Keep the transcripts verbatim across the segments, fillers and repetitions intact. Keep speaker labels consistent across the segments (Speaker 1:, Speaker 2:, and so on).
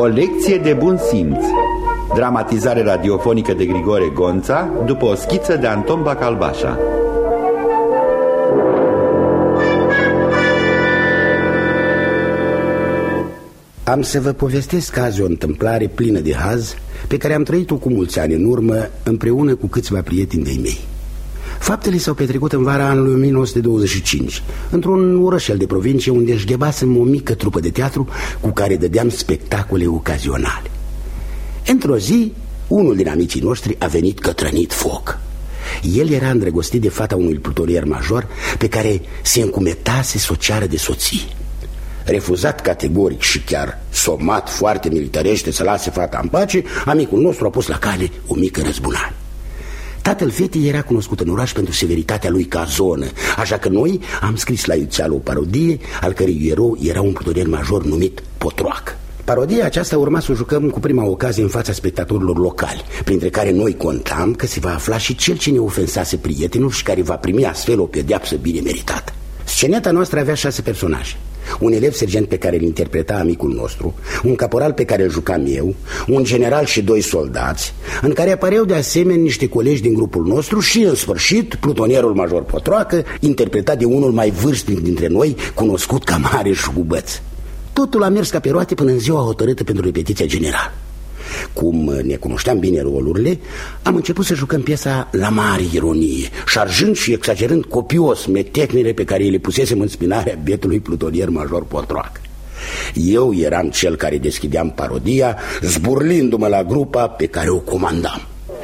Speaker 1: O lecție de bun simț. Dramatizare radiofonică de Grigore Gonța, după o schiță de Anton Bacalbașa.
Speaker 2: Am să vă povestesc azi o întâmplare plină de haz pe care am trăit-o cu mulți ani în urmă împreună cu câțiva prieteni de-ai mei. Faptele s-au petrecut în vara anului o mie nouă sute douăzeci și cinci, într-un orășel de provincie unde își ghebasem o mică trupă de teatru cu care dădeam spectacole ocazionale. Într-o zi, unul din amicii noștri a venit cătrănit foc. El era îndrăgostit de fata unui plutonier major pe care se încumetase să o ceară de soție. Refuzat categoric și chiar somat foarte militarește să lase fata în pace, amicul nostru a pus la cale o mică răzbunare. Tatăl fetei era cunoscut în oraș pentru severitatea lui ca zonă, așa că noi am scris la iuțeală o parodie al cărei erou era un plutonier major numit Potroacă. Parodia aceasta urma să o jucăm cu prima ocazie în fața spectatorilor locali, printre care noi contam că se va afla și cel ce ne ofensase prietenul și care va primi astfel o pedeapsă bine meritată. Sceneta noastră avea șase personaje: un elev sergent pe care îl interpreta amicul nostru, un caporal pe care îl jucam eu, un general și doi soldați, în care apăreau de asemenea niște colegi din grupul nostru și, în sfârșit, plutonierul major Potroacă, interpretat de unul mai vârstnic dintre noi, cunoscut ca Mare Șugubăț. Totul a mers ca pe roate până în ziua hotărâtă pentru repetiția generală. Cum ne cunoșteam bine rolurile, am început să jucăm piesa la mare ironie, șarjând și exagerând copios metecnile pe care le pusesem în spinarea bietului plutonier major Potroacă. Eu eram cel care deschideam parodia, zburlindu-mă la grupa pe care o comandam.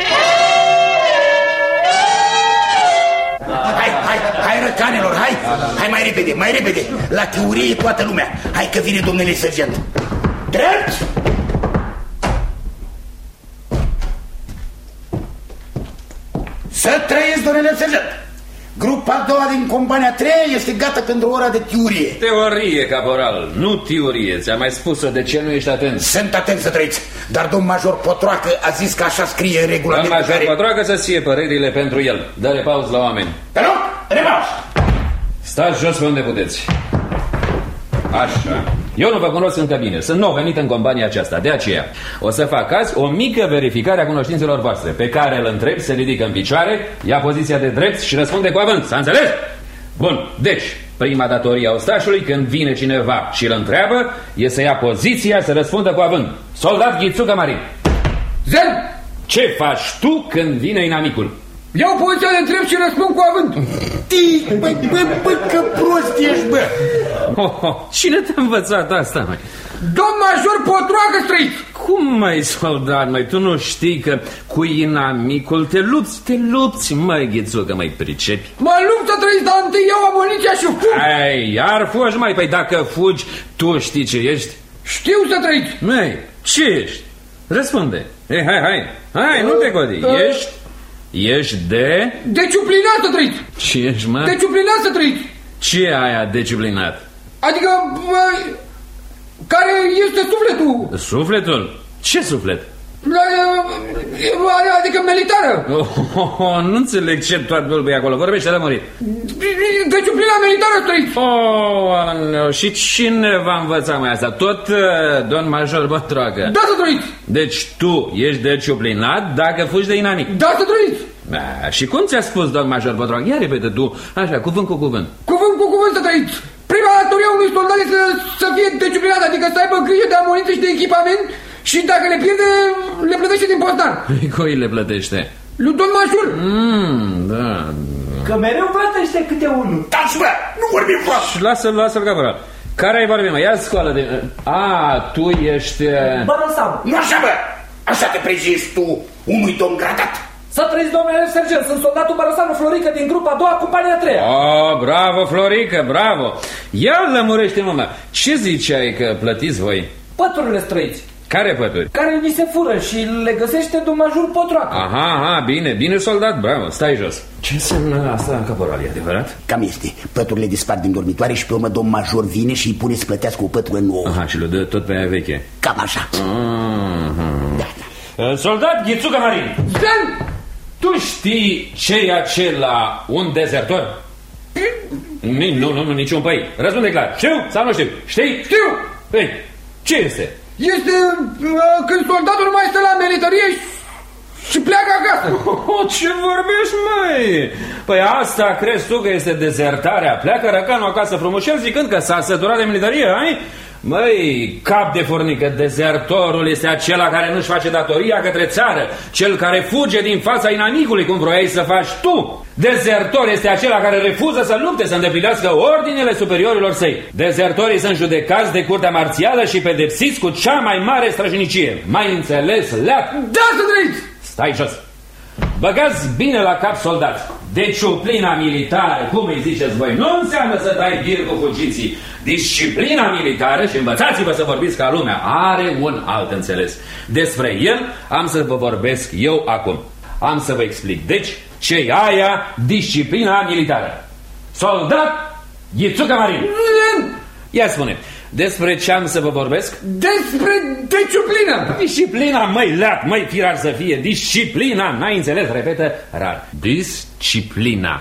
Speaker 2: Hai, hai, hai răcanelor, hai, hai mai repede, mai repede. La teorie toată lumea. Hai că vine domnule sergent. Drept! Să trăiesc, domnule sergent! Grupa a doua din compania treia este gata pentru ora de teorie.
Speaker 3: Teorie, caporal, nu teorie. Ți-am mai spus-o, de ce nu ești atent?
Speaker 2: Sunt atent, să trăiți, dar domn major Potroacă a zis că așa scrie în regulament.
Speaker 3: Domn major care... Potroacă să-ți fie părerile pentru el. Dă-le pauză la oameni.
Speaker 2: Pe loc, repaus!
Speaker 3: Stați jos pe unde puteți. Așa. Eu nu vă cunosc încă bine, sunt nou venit în compania aceasta. De aceea o să fac azi o mică verificare a cunoștințelor voastre. Pe care îl întreb, se ridică în picioare, ia poziția de drept și răspunde cu avânt. S-a înțeles? Bun, deci prima datorie a ostașului când vine cineva și îl întreabă e să ia poziția, să răspundă cu avânt. Soldat Ghițucă Marin.
Speaker 4: Zen!
Speaker 3: Ce faci tu când vine inamicul?
Speaker 4: Iau poziția de drept și răspund cu avânt.
Speaker 2: Băi, bă, bă, că prost ești, bă!
Speaker 3: Oh, oh, cine te-a învățat asta, măi?
Speaker 4: Domn major Potroacă, străit!
Speaker 3: Cum, măi, soldat, măi? Tu nu știi că cu inamicul te lupți, te lupți, măi, Ghițucă, măi, pricepi?
Speaker 4: Mă lupt să trăiți, dar întâi iau amuniția și fug!
Speaker 3: Ai, iar fugi, măi, păi dacă fugi, tu știi ce ești?
Speaker 4: Știu să trăiți!
Speaker 3: Măi, ce ești? Răspunde! Ei, hai, hai, hai, nu te godi, uh, ești... Ești de...
Speaker 4: Disciplinat să trăiți!
Speaker 3: Ce ești, mă?
Speaker 4: Disciplinat să trăiți!
Speaker 3: Ce e aia disciplinat?
Speaker 4: Adică... Bă, care este sufletul?
Speaker 3: Sufletul? Ce suflet?
Speaker 4: Adică militară.
Speaker 3: Oh, oh, oh, nu înțeleg ce toată bălbăi acolo. Vorbește, lămurit.
Speaker 4: Disciplina militară trăiți.
Speaker 3: Oh, și cine va învăța mai asta? Tot uh, domn major Potroacă.
Speaker 4: Da, să trăiți.
Speaker 3: Deci tu ești disciplinat dacă fugi de inamic.
Speaker 4: Da, să trăiți.
Speaker 3: Da, și cum ți-a spus domn major Potroacă? Ia repede tu, așa, cuvânt cu cuvânt.
Speaker 4: Cuvânt cu cuvânt, să trăiți. Prima datorie a unui soldat este să, să fie disciplinat, adică să aibă grijă de amuniție și de echipament. Și dacă le pierde, le plătește din postar.
Speaker 3: Cui le plătește?
Speaker 4: Lui domn major.
Speaker 3: Mm, da.
Speaker 5: Că mereu plătește câte unul.
Speaker 2: Taci, bă, nu vorbim, bă.
Speaker 3: Lasă-l, lasă-l, caporal. Care-i vorbim, mă? Ia scoală de... A, tu ești...
Speaker 5: Bărăsanu.
Speaker 2: Nu așa, bă. Așa te prezinți tu unui domn gradat.
Speaker 5: Să trăiți, domnule sergent, sunt soldatul Bărăsanu Florică din grupa a doua, compania a treia.
Speaker 3: Oh, bravo, Florică, bravo. Ia lămurește-mă, mă. Ce ziceai că plătiți voi?
Speaker 5: Păturile străiți.
Speaker 3: Care pături?
Speaker 5: Care ni se fură și le găsește domn major Potroacă.
Speaker 3: Aha, aha, bine, bine, soldat, bravo, stai jos. Ce înseamnă asta, caporal, e adevărat?
Speaker 2: Cam este, păturile dispar din dormitoare și pe urmă domn major vine și îi pune să plătească o pătură nouă.
Speaker 3: Aha, și le dă tot pe aia veche.
Speaker 2: Cam așa.
Speaker 3: Uh-huh.
Speaker 2: Da,
Speaker 3: da. Soldat Ghițucă Marin.
Speaker 4: Zen!
Speaker 3: Tu știi ce e acela un dezertor? Nu, nu, nu, niciun păi. Răspunde clar. Știu sau nu știu? Știi?
Speaker 4: Știu!
Speaker 3: Păi, ce este?
Speaker 4: este uh, când soldatul nu mai stă la militarie și, și pleacă acasă.
Speaker 3: Oh, ce vorbești, măi? Păi asta crezi tu că este dezertarea? Pleacă răcanul acasă frumușel zicând că s-a săturat de militarie, ai? Măi, cap de furnică, dezertorul este acela care nu-și face datoria către țară, cel care fuge din fața inamicului, cum vroiai să faci tu. Dezertor este acela care refuză să lupte, să îndeplinească ordinele superiorilor săi. Dezertorii sunt judecați de curtea marțială și pedepsiți cu cea mai mare străjnicie. Mai înțeles, leac?
Speaker 4: Da, să trăiți!
Speaker 3: Stai jos! Băgați bine la cap, soldați. Disciplina militară, cum îi ziceți voi, nu înseamnă să dai vir cu fugiții. Disciplina militară, și învățați-vă să vorbiți ca lumea, are un alt înțeles. Despre el am să vă vorbesc eu acum. Am să vă explic. Deci, ce-i aia disciplina militară? Soldat, Ghițucă Marin. Ia spune, despre ce am să vă vorbesc?
Speaker 4: Despre disciplina.
Speaker 3: Disciplina, măi, leac, măi, firar să fie. Disciplina, n-ai înțeles, repetă rar. Disciplina.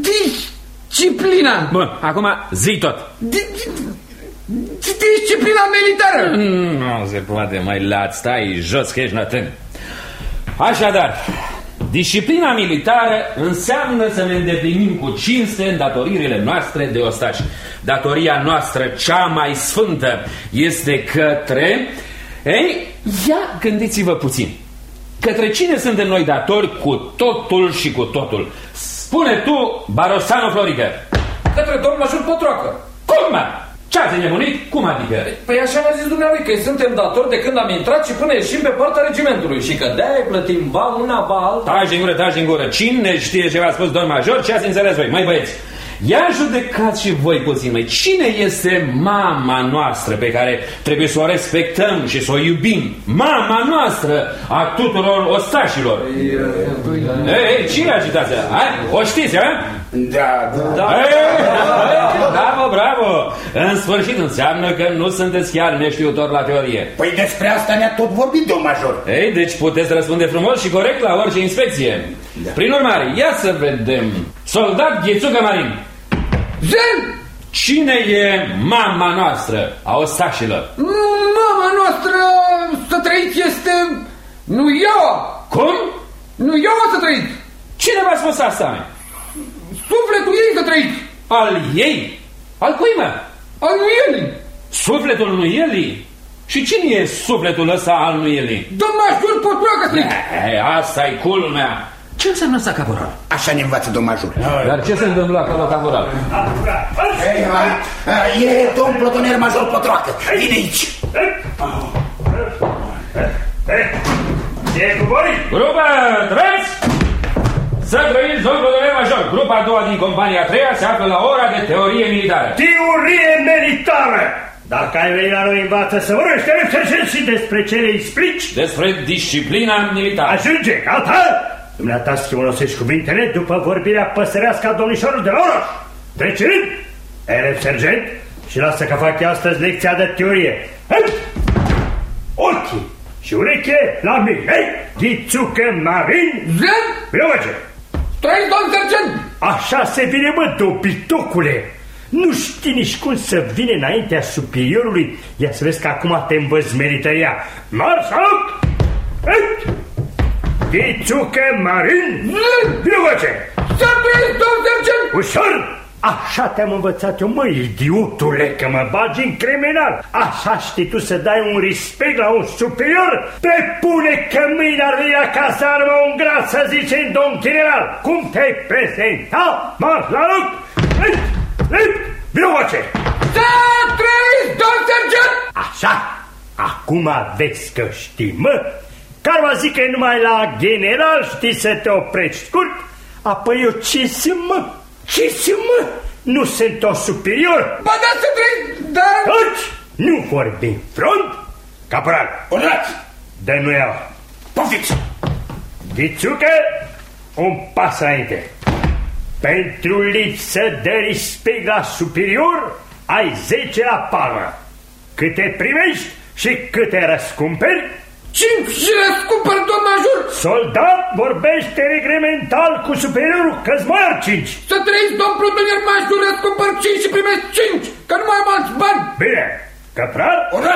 Speaker 4: Disciplina.
Speaker 3: Bun, acum zi tot.
Speaker 4: Disciplina militară.
Speaker 3: Nu se poate, mai lat, stai jos că ești nătân. Așadar, disciplina militară înseamnă să ne îndeplinim cu cinste îndatoririle noastre de ostași. Datoria noastră cea mai sfântă este către... Ei, ia gândiți-vă puțin. Către cine suntem noi datori cu totul și cu totul? Spune tu, Barosanu Florică.
Speaker 5: Către domnul Major Pătroacă.
Speaker 3: Cum, mă? Ce-ați nebunit? Cum adică?
Speaker 5: Păi așa mi-a zis dumnealui, că suntem datori de când am intrat și până ieșim pe partea regimentului. Și că de-aia plătim ba una, ba alta.
Speaker 3: Taci din gură, taci din gură. Cine știe ce v-a spus domn major? Ce ați înțeles voi? Măi băieți, ia judecați și voi puțin, măi. Cine este mama noastră pe care trebuie să o respectăm și să o iubim? Mama noastră a tuturor ostașilor. Ei, ei, cine agitați? O știți, a?
Speaker 2: Da, da.
Speaker 3: Ei, bravo, bravo. În sfârșit înseamnă că nu sunteți chiar neștiutori la teorie.
Speaker 2: Păi despre asta ne-a tot vorbit, domn major.
Speaker 3: Ei, deci puteți răspunde frumos și corect la orice inspecție. Da. Prin urmare, ia să vedem. Soldat Ghițucă Marin.
Speaker 4: Zen!
Speaker 3: Cine e mama noastră a ostașilor?
Speaker 4: Mama noastră, să trăiți, este... Nu eu!
Speaker 3: Cum?
Speaker 4: Nu eu să trăiți!
Speaker 3: Cine v-a spus asta?
Speaker 4: Sufletul ei să trăiți!
Speaker 3: Al ei? Al cui, mă?
Speaker 4: Al lui Eli!
Speaker 3: Sufletul lui Eli? Și cine e sufletul ăsta al lui Eli?
Speaker 4: Domn major Pătroacă să trăiți!
Speaker 3: Asta-i culmea. Ce înseamnă asta, caporal?
Speaker 2: Așa ne învață, domn major.
Speaker 3: Dar ce se întâmplă acolo, caporal?
Speaker 2: E domn plotonier major Pătroacă. Vine aici.
Speaker 6: Ce e cu voi?
Speaker 3: Grupa trei! Să trăiți, domn plotonier major. Grupa a doua din compania a treia se află la ora de teorie militară.
Speaker 6: Teorie militară! Dacă ai venit la noi, învață să vorbește și despre ce le explici.
Speaker 3: Despre disciplina militară.
Speaker 6: Ajunge, gata? Dumneata schimonosești cuvintele după vorbirea păsărească a domnișorului de la oraș. Trece rând, elev sergent, și lasă că fac eu astăzi lecția de teorie. Hei! Ochii și ureche la mine. Hei! Ghițucă Marin.
Speaker 4: Zen!
Speaker 6: Vino, măge!
Speaker 4: Trăiți, domn sergent!
Speaker 6: Așa se vine, mă, dobitocule! Nu știi nici cum să vine înaintea superiorului. Ia să vezi că acum te învăț merităria. Mars, salut! Hei! Ghițucă Marin. Vino, măge!
Speaker 4: Să trăiți, domn sergent!
Speaker 6: Ușor! Așa te-am învățat eu, măi, idiotule, că mă bagi în criminal. Așa știi tu să dai un respect la un superior? Pe pune că mâine ar veni la cazarmă un gras să zice în domn general. Cum te-ai prezentat? Mars la loc! Vino, măce!
Speaker 4: Să trăiți, domn sergent!
Speaker 6: Așa, acum vezi că știi, mă. Care mă zic că numai la general știi să te oprești scurt? Apoi eu ce sunt, mă? Ce sunt, mă? Nu sunt o superior?
Speaker 4: Ba da, să trăiți, dar...
Speaker 6: Toți, nu vorbi în front? Caporal,
Speaker 2: Urlați!
Speaker 6: dă-mi eu.
Speaker 2: Poftiți!
Speaker 6: Ghițucă, un pas înainte. Pentru lipsă de respect la superior, ai zece la palmă. Câte primești și câte răscumperi?
Speaker 4: Cinci și răscumpăr, domn major!
Speaker 6: Soldat, vorbește reglemental cu superiorul, că-ți mai ar cinci.
Speaker 4: Să trăiți, domn plutonier major, răscumpăr cinci și primesc cinci, că nu mai am alți bani.
Speaker 6: Bine, căpral?
Speaker 2: Urlați!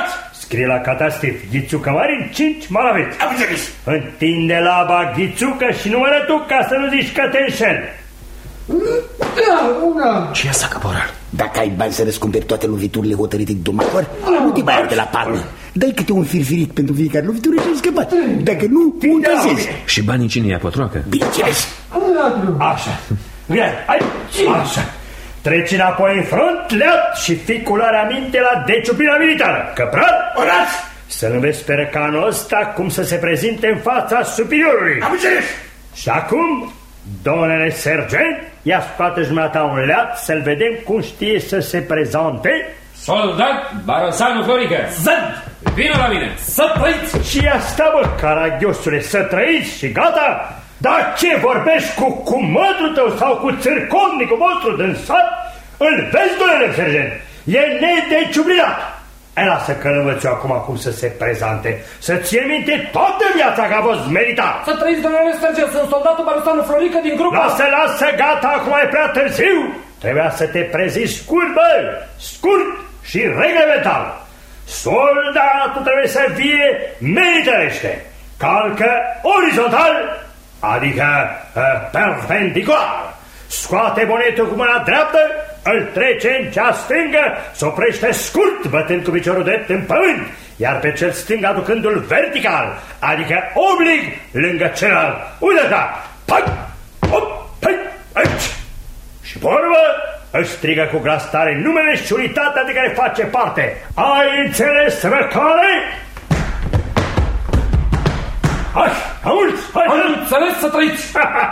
Speaker 6: scrie la catastif, Ghițucă Marin, cinci malaveți.
Speaker 2: Am înțeles.
Speaker 6: Întinde laba, Ghițucă, și numără tu ca să nu zici că te înșel.
Speaker 4: Da, una.
Speaker 2: Ce asta, caporal? Dacă ai bani să răscumperi toate loviturile hotărâte de domnător, nu te mai de la palmă. Dai câte un firfirit pentru fiecare lovitură și ai scăpat. Dacă nu, muntăsezi.
Speaker 3: Și banii cine ia, pătroacă?
Speaker 2: Bineînțeles.
Speaker 6: Așa. Așa. Treci înapoi în front, leat, și fii cu luarea minte la deciuplina militară. Căprar, orați! Să-l înveți pe răcanul ăsta cum să se prezinte în fața superiorului.
Speaker 2: Am înțeles.
Speaker 6: Și acum, domnule sergent, ia scoate jumătatea un leat să-l vedem cum știe să se prezante.
Speaker 3: Soldat Barosanu Florică!
Speaker 5: Zăd!
Speaker 3: Vină la mine!
Speaker 5: Să trăiți!
Speaker 6: Și asta, bă, caragiosule, să trăiți și gata? Dar ce, vorbești cu cumătru tău sau cu țârcovnicul vostru din sat? Îl vezi, domnule sergent? E nedeciuplinat. E, lasă că-l învăț eu acum cum să se prezante. Să ție minte toată viața că a fost meritat.
Speaker 5: Să trăiți, domnule sergent, sunt soldatul Barosanu Florică din grupă.
Speaker 6: Lasă, lasă, gata, acum e prea târziu. Trebuia să te prezici scurt, bă, scurt și reglementar. Soldatul trebuie să fie militarește. Calcă orizontal, adică uh, perpendicular. Scoate bonetul cu mâna dreaptă, îl trece în cea stângă, se oprește scurt, bătând cu piciorul drept în pământ, iar pe cel stâng aducându-l vertical, adică oblig, lângă celălalt. Uite-ta! Pai! Op! Pai! Aici! Și pe urmă își strigă cu glas tare numele și unitatea de care face parte. Ai înțeles, răcare? Hai, auzi! Hai,
Speaker 5: am înțeles, să trăiți!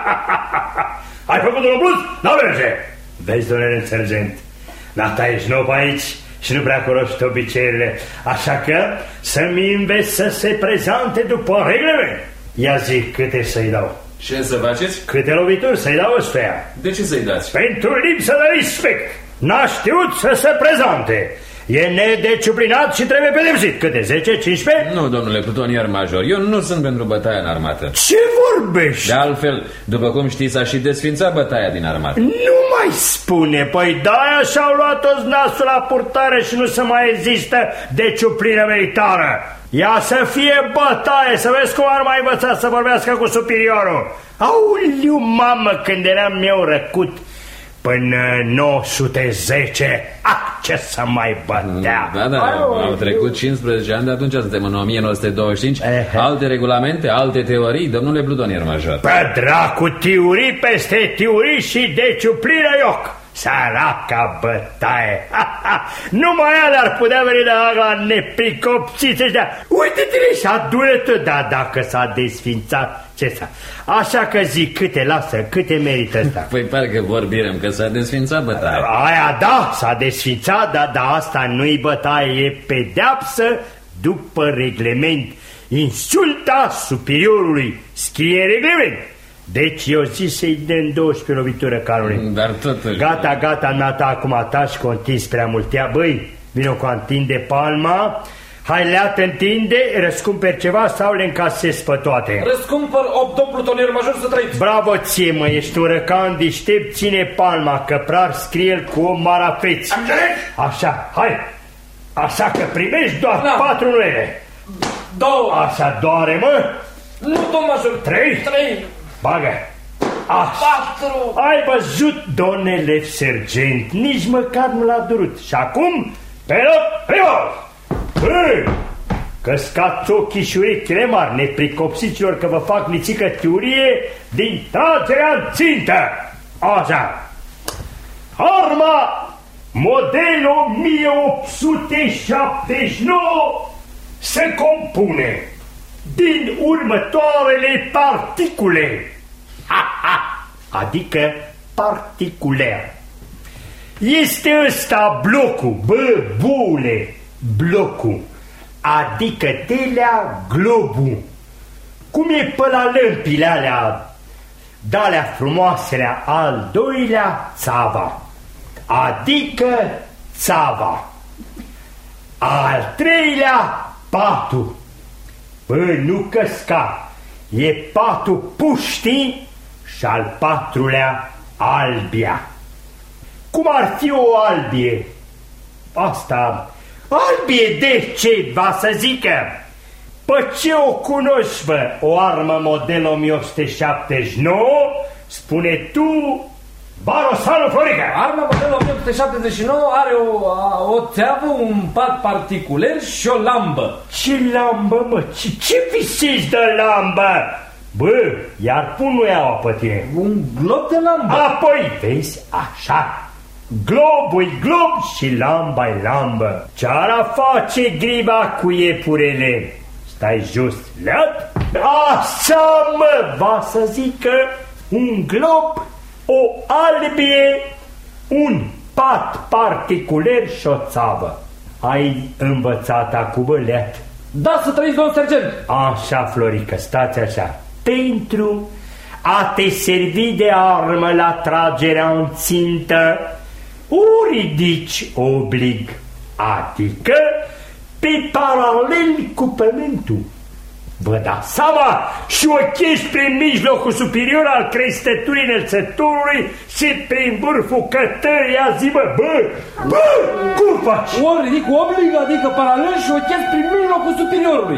Speaker 6: Ai făcut un bluz? Nu merge! Vezi, domnule sergent, Nata, ești nou pe aici și nu prea cunoști obiceiurile, așa că să-mi înveți să se prezante după reglament. Ia zic câte să-i dau.
Speaker 3: Ce să faceți?
Speaker 6: Câte lovituri să-i dau ăstuia?
Speaker 3: De ce să-i dați?
Speaker 6: Pentru lipsă de respect. N-a știut să se prezante. E nedeciuplinat și trebuie pedepsit. Câte? zece, cincisprezece?
Speaker 3: Nu, domnule plutonier major, eu nu sunt pentru bătaia în armată.
Speaker 6: Ce vorbești?
Speaker 3: De altfel, după cum știți, a și desfințat bătaia din armată.
Speaker 6: Nu mai spune. Păi de-aia și-au luat toți nasul la purtare și nu se mai există deciuplină militară. Ia să fie bătaie, să vezi cum ar mai învăța să vorbească cu superiorul. Auliu, mamă, când eram eu răcut până nouă sute zece, ah, ce să mai bătea.
Speaker 3: Da, da, au trecut cincisprezece ani, de atunci suntem în o mie nouă sute douăzeci și cinci. Alte regulamente, alte teorii, domnule plutonier major.
Speaker 6: Pe dracu, teorii peste teorii și deciuplină ioc. Săraca bătaie. Numai alea ar putea veni de la nepricopțiți ăștia. Uite-te-le și adune tu. Da, dacă s-a desfințat, ce s-a... Așa că zic, câte lasă, câte merită ăsta?
Speaker 3: Păi parcă vorbim că s-a desfințat bătaie.
Speaker 6: Aia da, s-a desfințat, dar da, asta nu-i bătaie, e pedeapsă după reglement. Insulta superiorului, scrie reglement. Deci eu zic să-i dăm douăsprezece lovitură canului.
Speaker 3: Dar totuși...
Speaker 6: Gata, gata, Nata, acum atași că o întinzi prea mult. Ia, băi, vino cu întinde palma. Hai, leat, întinde, răscumperi ceva sau le încasezi pe toate?
Speaker 5: Răscumpăr opt, domn plutonier major, să trăiți.
Speaker 6: Bravo ție, mă, ești un răcan deștept, ține palma, căprar, scrie-l cu o marafeți. Așa, hai. Așa că primești doar da. patru nuele.
Speaker 5: Două.
Speaker 6: Așa doare, mă.
Speaker 5: Nu, domn major.
Speaker 6: Trei.
Speaker 5: Trei.
Speaker 6: Bagă.
Speaker 5: Patru.
Speaker 6: Ai văzut, domnule sergent, nici măcar nu l-a durut. Și acum, pe loc, primos! Căscați ochii și urechile mari, nepricopsiților, că vă fac nițică teorie din tragerea în țintă. Așa. Arma model o mie opt sute șaptezeci și nouă se compune din următoarele particule. Ha, ha, adică particular. Este ăsta blocul, bă, bule, blocul, adică telea globul. Cum e pe la lămpile alea, de-alea frumoaselea, al doilea țava, adică țava. Al treilea patul, bă, nu căsca, e patul puștii și al patrulea albia. Cum ar fi o albie? Asta, Albie de ce va să zică? Pă ce o cunoști, bă? O armă model o mie opt sute șaptezeci și nouă, spune tu, Barosanu Florica.
Speaker 5: Arma model o mie opt sute șaptezeci și nouă are o, o țeavă, un pat particular și o lambă.
Speaker 6: Ce lambă, mă? Ce, ce visezi de lambă? Bă, iar pun nu iau pe tine.
Speaker 5: Un glob de lambă.
Speaker 6: Apoi, vezi, așa. Globul-i glob și lamba-i lambă. Ce-ar face griba cu iepurele? Stai jos, leat? Așa, mă, va să zică un glob, o albie, un pat particular și o țavă. Ai învățat acum, bă, leat?
Speaker 5: Da, să trăiți, domn sergent.
Speaker 6: Așa, Florică, stați așa. Pentru a te servi de armă la tragerea în țintă, o ridici oblig, adică pe paralel cu pământul. Vă dați seama și o chești prin mijlocul superior al crestăturii înălțătorului și prin vârful cătării a zi, bă, bă, bă, cum faci?
Speaker 5: O ridic oblig, adică paralel și o chești prin mijlocul superiorului.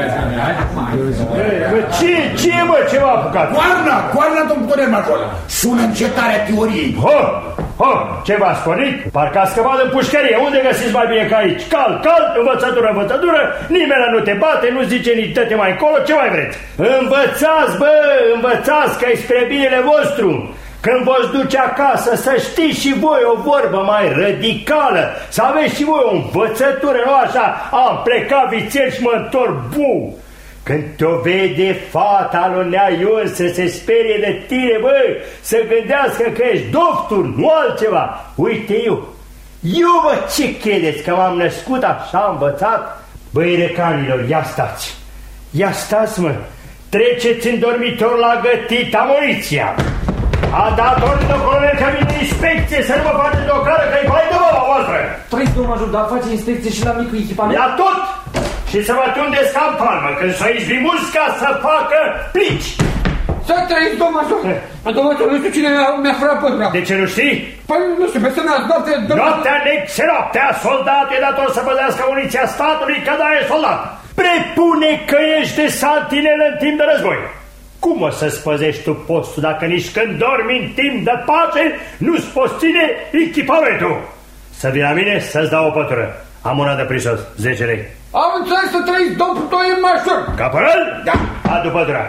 Speaker 6: Bă, ce, ce, mă, ce m-a apucat?
Speaker 4: Coarna, coarna, domnul Tonel Major. Sună încetarea teoriei.
Speaker 6: Ho, ho, ce v-a spornit? Parcă a scăpat în pușcărie. Unde găsiți mai bine ca aici? Cal, cal, învățătură, învățătură, nimeni nu te bate, nu zice nici dă-te mai încolo, ce mai vreți? Învățați, bă, învățați că e spre binele vostru. Când vă duce acasă să știți și voi o vorbă mai radicală, să aveți și voi o învățătură, nu așa, am plecat vițel și mă întorc bu. Când te-o vede fata lui Nea Ion să se sperie de tine, bă, să gândească că ești doctor, nu altceva. Uite eu, eu, bă, ce credeți că m-am născut așa învățat? Băi, recanilor, ia stați, ia stați, mă, treceți în dormitor la gătit amuniția. A dat ordine, colonel, că vine inspecție, să nu mă faceți o cară, că-i bai de baba voastră.
Speaker 5: Trăiți, domnul Major, dar face inspecție și la micul echipament?
Speaker 6: Ia tot! Și să vă tundeți ca în palmă, când să izbi musca să facă plici.
Speaker 4: Să trăiți, domnul Major. Domnul Major, nu știu cine mi-a furat pătura.
Speaker 6: De ce nu știi?
Speaker 4: Păi, nu știu, pe semnal, noaptea...
Speaker 6: Noaptea nexe, noaptea, soldat e dator să păzească muniția statului, că da e soldat. Prepune că ești de santinelă în timp de război. Cum o să-ți păzești tu postul dacă nici când dormi în timp de pace nu-ți poți ține echipamentul? Să vii la mine să-ți dau o pătură. Am una de prisos, zece lei.
Speaker 4: Am înțeles, să trăiți, domnul Tonel Major.
Speaker 6: Caporal?
Speaker 4: Da.
Speaker 6: Adu pătura.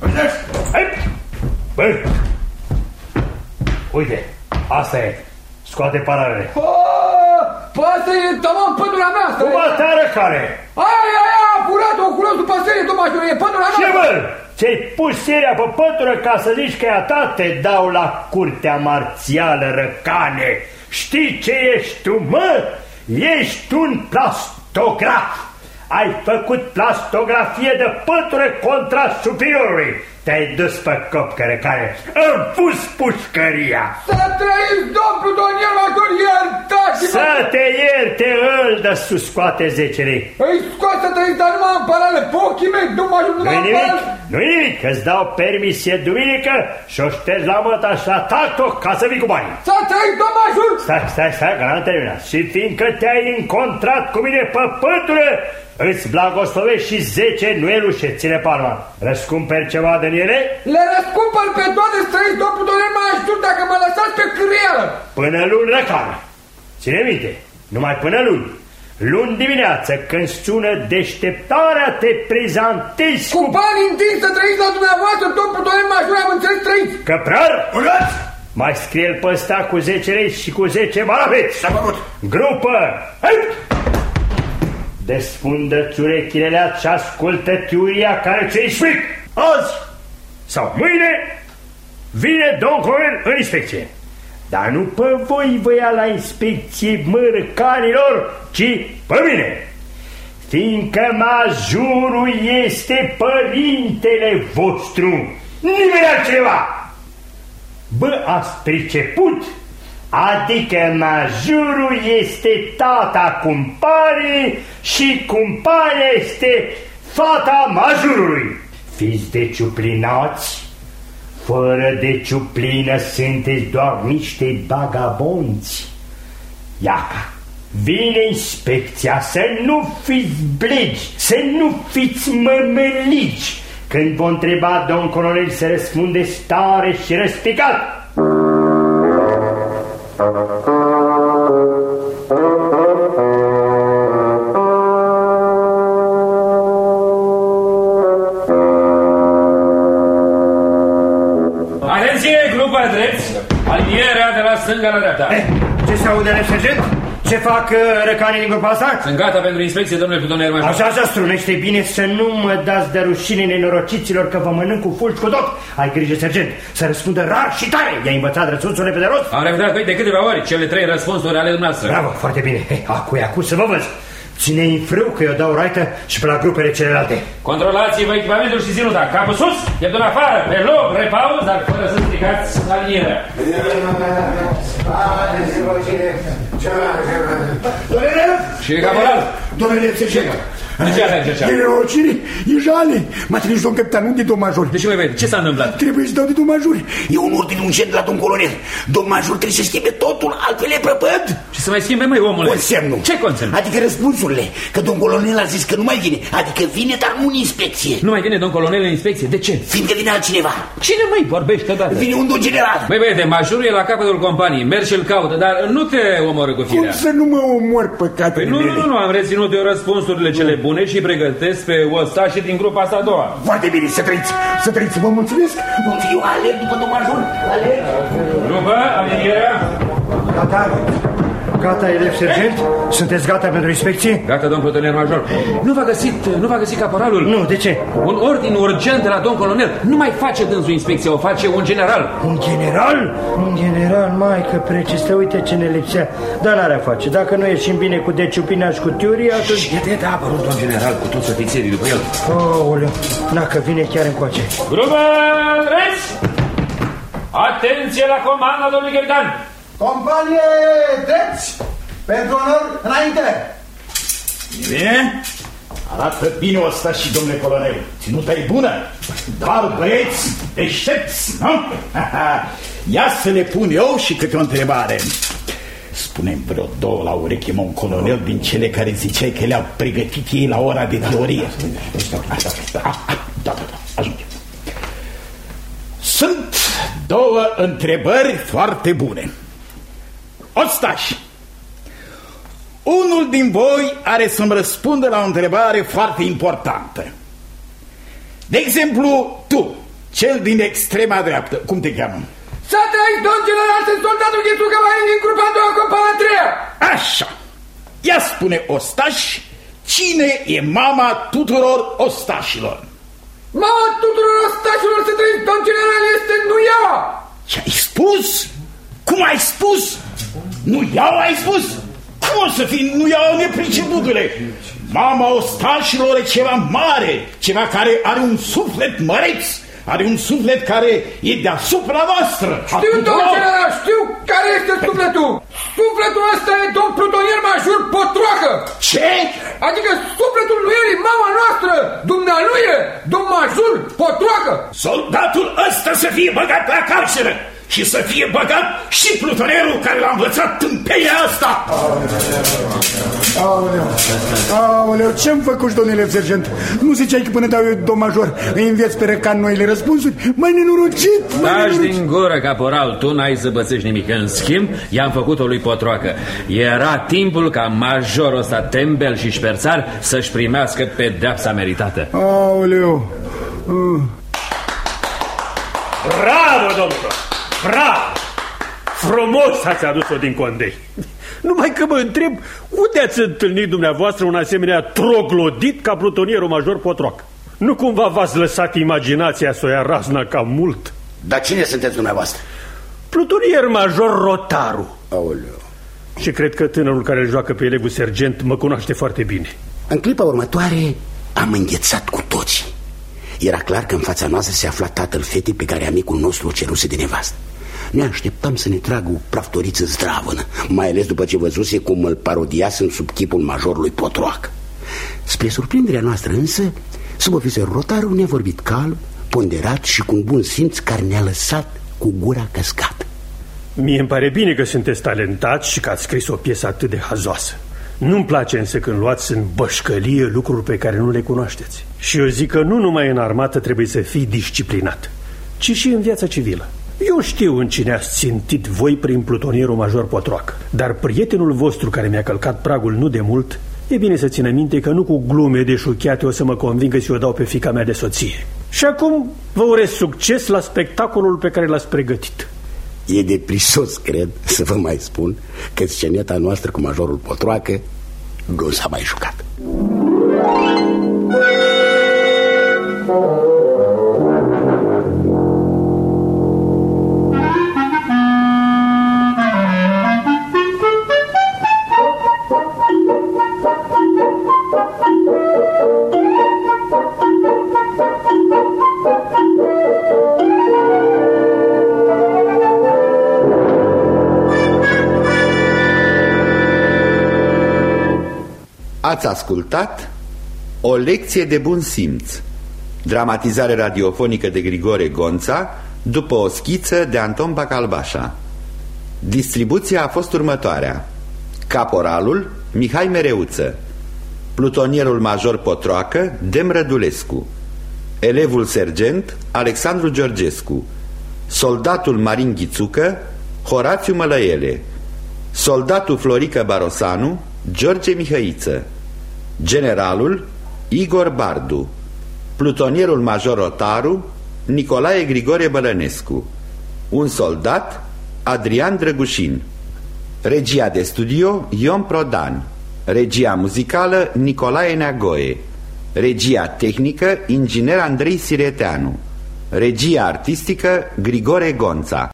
Speaker 6: Băi, uite, asta e. Scoate paralele.
Speaker 4: Păi asta e tamam pătura mea.
Speaker 6: Cum atară care?
Speaker 4: Aia, aia, apurat, o culos după serie, domnul Major, e pătura mea.
Speaker 6: Ce, bă? Ți-ai pus seria pe pătură ca să zici că e a ta? Te dau la curtea marțială, răcane. Știi ce ești tu, mă? Ești un plastograf. Ai făcut plastografie de pătură contra superiorului. Te-ai dus pe cop, cărecare. Îmi pus pușcăria.
Speaker 4: Să trăiți, domnul Tonel Major, iertați-mă.
Speaker 6: Să te ierte, îl dă sus, scoate zece lei.
Speaker 4: Îi scoate să trăiți, dar numai în parale. Pe ochii mei, domnul Major, numai în parale.
Speaker 6: Nu-i nimic, că-ți dau permisie duminică și o ștergi la măta și la tac-toc ca să vii cu bani.
Speaker 4: Să trăiți, domnul Major.
Speaker 6: Stai, stai, stai, că n-am terminat. Și fiindcă te-ai încontrat cu mine pe pătură, îți blagoslovești și zece nuelușe, ține palma. Răscumperi ceva din ele?
Speaker 4: Le răscumpăr pe toate, străiți, domnul Tonel Major, dacă mă lăsați pe cârielă.
Speaker 6: Până luni, răcană. Ține minte, numai până luni. Luni dimineață, când sună deșteptarea, te prezantezi
Speaker 4: cu... Cu bani întinși să trăiți la dumneavoastră, domnul Tonel Major, am înțeles, trăiți.
Speaker 6: Căprar? Urlați! Mai scrie-l pe ăsta cu zece lei și cu zece maraveți.
Speaker 4: S-a făcut.
Speaker 6: Grupă! Hai! Desfundă-ți urechile alea și ascultă teoria care ți-i explic. Azi sau mâine vine domn colonel în inspecție. Dar nu pe voi vă ia la inspecție, mărcanilor, ci pe mine. Fiindcă majorul este părintele vostru, nimeni altcineva. Bă, ați priceput? Adică majorul este tata cumpare și cumparea este fata majorului. Fiți de ciuplinați, fără de ciuplină sunteți doar niște bagabonți. Iaca, Vine inspecția, să nu fiți blegi, să nu fiți mămălici. Când vă întreba domn colonel, să răspunde tare și răspicat.
Speaker 3: Atenție, grupa drept, alinierea de la stânga la dreapta.
Speaker 6: Eh, ce se aude, sergent? Ce fac uh, răcanii din grupa asta?
Speaker 3: Sunt gata pentru inspecție, domnule plutonier major.
Speaker 6: Așa, așa, strunește bine să nu mă dați de rușine nenorociților că vă mănânc cu fulgi cu tot. Ai grijă, sergent, să răspundă rar și tare. I-ai învățat răspunsurile pe de rost?
Speaker 3: Am repetat de câteva ori cele trei răspunsuri ale dumneavoastră.
Speaker 6: Bravo, foarte bine. Hey, acu, acu să vă văd. Ține-i în frâu că eu dau raită și pe la grupele celelalte.
Speaker 3: Controlați-vă echipamentul și ținuta. Capul sus, pieptul afară, pe loc, repauz, dar fără să stricați alinierea. Și caporal.
Speaker 7: Domnule sergent,
Speaker 3: de ce aveți așa?
Speaker 7: E nenorocire, e jale. M-a trimis domn capitan, nu de domn major.
Speaker 3: De ce, mai vede? Ce s-a întâmplat?
Speaker 7: Trebuie să dau de domn major. E un ordin urgent de la domn colonel. Domn major trebuie să schimbe totul, altfel e prăpăd.
Speaker 3: Și să mai schimbe, măi, omule?
Speaker 7: Consemnul.
Speaker 3: Ce consemn?
Speaker 7: Adică răspunsurile. Că domn colonel a zis că nu mai vine. Adică vine, dar nu în inspecție.
Speaker 3: Nu mai vine domn colonel în inspecție? De ce?
Speaker 7: Fiindcă vine altcineva.
Speaker 3: Cine, măi, vorbește odată?
Speaker 7: Vine un domn general.
Speaker 3: Băi, băiete, majorul e la capătul companiei. Mergi și îl caută, dar nu te omoră cu firea.
Speaker 7: Cum să nu mă omor păcatele
Speaker 3: păi nu,
Speaker 7: mele?
Speaker 3: nu, nu, am reținut eu răspunsurile cele bune și pregătesc pe ostașii din grupa asta a doua.
Speaker 7: Foarte bine, să trăiți, să trăiți, vă mulțumesc. Vă fiu alerg după domn major, alerg.
Speaker 3: Grupă, alinierea.
Speaker 6: Gata, gata, elev sergent? Sunteți gata pentru inspecție?
Speaker 3: Gata, domn plutonier major. Nu v-a găsit, nu v-a găsit caporalul?
Speaker 6: Nu, de ce?
Speaker 3: Un ordin urgent de la domn colonel. Nu mai face dânsul inspecție, o face un general.
Speaker 6: Un general? Un general, maică precistă, uite ce ne lipsea. Dar n-are face. Dacă nu ieșim bine cu Deciupina și cu Tiurii, atunci...
Speaker 3: Iată, iată, a apărut un general cu toți ofițerii după el.
Speaker 6: Aoleu, dacă vine chiar încoace.
Speaker 3: Grupă, drept! Atenție la comanda, domnului capitan!
Speaker 8: Companie drepți, pentru onor, înainte!
Speaker 9: Bine? Arată bine ăsta și domnule colonel. Ținuta e bună, dar băieți deștepți, nu? Ia să le pun eu și câte o întrebare. Spune-mi vreo două la ureche, mă, un colonel din cele care ziceai că le-au pregătit ei la ora de teorie. Da, da, da, ajunge. Sunt două întrebări foarte bune. Ostași, unul din voi are să-mi răspundă la o întrebare foarte importantă. De exemplu, tu, cel din extrema dreaptă, cum te cheamă?
Speaker 4: Să trăiți, domn general, sunt soldatul Ghețu Cămarin din grupa a doua, compania a treia.
Speaker 9: Așa. Ia spune, ostaș, cine e mama tuturor ostașilor?
Speaker 4: Mama tuturor ostașilor, să trăiți, domn general, este Nuiaua.
Speaker 9: Ce ai spus? Cum ai spus? Nu iau, ai spus? Cum o să fii nu iau, nepriceputule? Mama ostașilor e ceva mare, ceva care are un suflet măreț, are un suflet care e deasupra noastră.
Speaker 4: Știu, domn general, știu care este sufletul. Sufletul ăsta e domn plutonier major Potroacă.
Speaker 9: Ce?
Speaker 4: Adică sufletul lui el e mama noastră, dumnealui e domn major Potroacă.
Speaker 9: Soldatul ăsta să fie băgat la carceră și să fie băgat și plutonierul care l-a învățat tâmpeia asta.
Speaker 7: Aoleu, aoleu, ce-mi făcuși, domnule sergent? Nu ziceai că până dau eu, domn major, îi înveți pe răcan noile răspunsuri? Mai nenorocit, mai
Speaker 3: Taci
Speaker 7: nenorocit.
Speaker 3: din gură, caporal, tu n-ai să bățești nimic. În schimb, i-am făcut-o lui Potroacă. Era timpul ca majorul ăsta tembel și șperțar să-și primească pedeapsa meritată.
Speaker 7: Aoleu. uh.
Speaker 6: Bravo, domnule! Bravo! Frumos ați adus-o din Condei. Numai că mă întreb, unde ați întâlnit dumneavoastră un asemenea troglodit ca plutonierul major Potroacă? Nu cumva v-ați lăsat imaginația să o ia razna cam mult?
Speaker 2: Dar cine sunteți dumneavoastră?
Speaker 6: Plutonier major Rotaru.
Speaker 2: Aoleu.
Speaker 6: Și cred că tânărul care îl joacă pe elevul sergent mă cunoaște foarte bine.
Speaker 2: În clipa următoare am înghețat cu toții. Era clar că în fața noastră se afla tatăl fetei pe care amicul nostru o ceruse de nevastă. Ne așteptam să ne tragă o praftoriță zdravănă, mai ales după ce văzuse cum îl parodiasem sub chipul majorului Potroacă. Spre surprinderea noastră însă, subofițerul Rotaru ne-a vorbit calm, ponderat și cu un bun simț care ne-a lăsat cu gura căscată.
Speaker 6: Mie îmi pare bine că sunteți talentați și că ați scris o piesă atât de hazoasă. Nu-mi place însă când luați în bășcălie lucruri pe care nu le cunoașteți. Și eu zic că nu numai în armată trebuie să fii disciplinat, ci și în viața civilă. Eu știu în cine ați țintit voi prin plutonierul major Potroacă, dar prietenul vostru care mi-a călcat pragul nu de mult, e bine să țină minte că nu cu glume de șuchiate o să mă convingă să o dau pe fiica mea de soție. Și acum vă urez succes la spectacolul pe care l-ați pregătit.
Speaker 2: E de prisos, cred, să vă mai spun că sceneta noastră cu majorul Potroacă nu s-a mai jucat.
Speaker 1: Ați ascultat O lecție de bun simț, dramatizare radiofonică de Grigore Gonța, după o schiță de Anton Bacalbașa. Distribuția a fost următoarea: caporalul Mihai Mereuță, plutonierul major Potroacă Dem Rădulescu, elevul sergent Alexandru Georgescu, soldatul Marin Ghițucă Horațiu Mălăiele, soldatul Florică Barosanu George Mihăiță, generalul Igor Bardu, plutonierul major Otaru Nicolae Grigore Bălănescu, un soldat Adrian Drăgușin. Regia de studio Ion Prodan, regia muzicală Nicolae Neagoe, regia tehnică inginer Andrei Sireteanu, regia artistică Grigore Gonța.